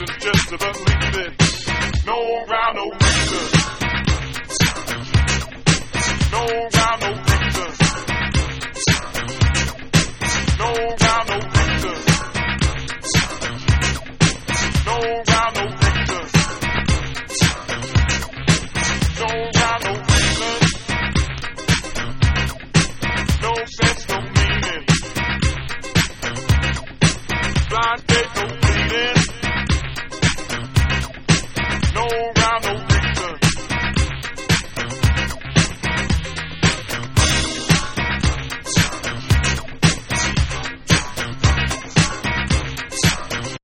reasons just to believe it. No rhyme, no reason. No rhyme, no reason. No rhyme, no reason. No rhyme.